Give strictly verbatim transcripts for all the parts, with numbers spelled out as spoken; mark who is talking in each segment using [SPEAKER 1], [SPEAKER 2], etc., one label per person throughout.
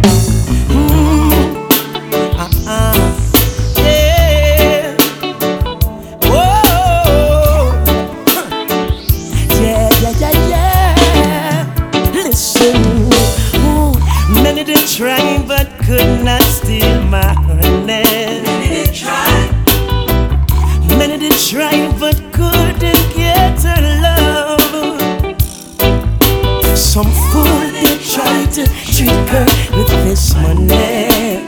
[SPEAKER 1] Mm, uh-uh. Yeah. Whoa. Yeah, yeah, yeah, yeah. Listen. Ooh. Many did try but could not steal my honey.
[SPEAKER 2] Many did try.
[SPEAKER 1] Many did try but couldn't get her love. Some fool did try to trick her with this money.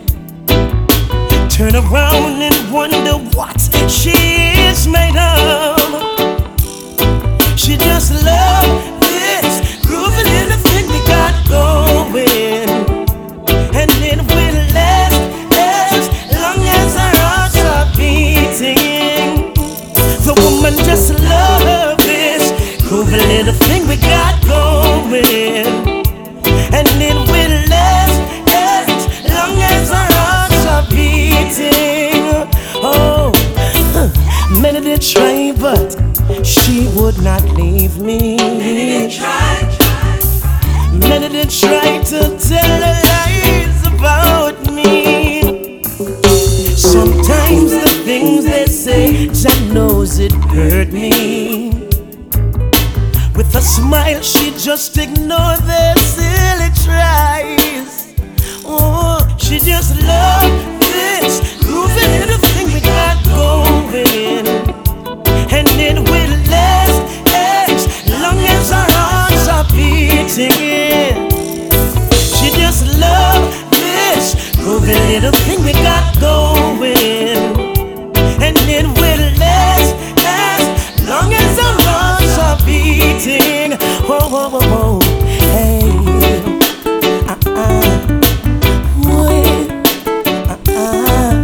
[SPEAKER 1] Turn around and wonder what she is made of. She just loved this groovy little thing we got going, and it will last as long as our hearts are beating. The woman just loved this groovy little thing we got going, and it will last as long as our hearts are beating. Oh, many did try, but she would not leave me.
[SPEAKER 2] Many did try.
[SPEAKER 1] Many did try to tell her lies about me. Sometimes the things they say, Jah knows it hurt me. With a smile, she just ignored their silly tries. Oh, she just loved this groovy little thing we got going, and it will last as long as our hearts are beating. She just loved this groovy little thing we got going, and it will last as long as our hearts are beating. Whoa, whoa, whoa, whoa. Hey, uh-uh. Wait, uh-uh.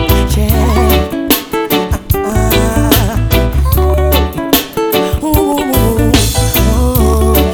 [SPEAKER 1] Yeah, uh-uh. Ooh, oh,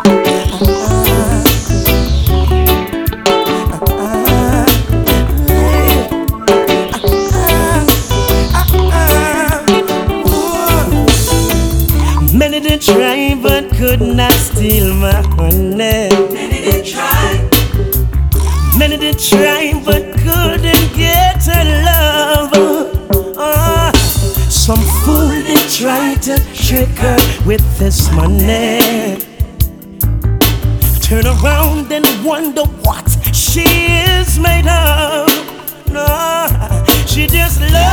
[SPEAKER 1] many did try but could not steal my honey.
[SPEAKER 2] Many did try.
[SPEAKER 1] Many did try but couldn't get her love. Ah, some fool did try to trick her with this money. Turn around and wonder what she is made of. No, she just loves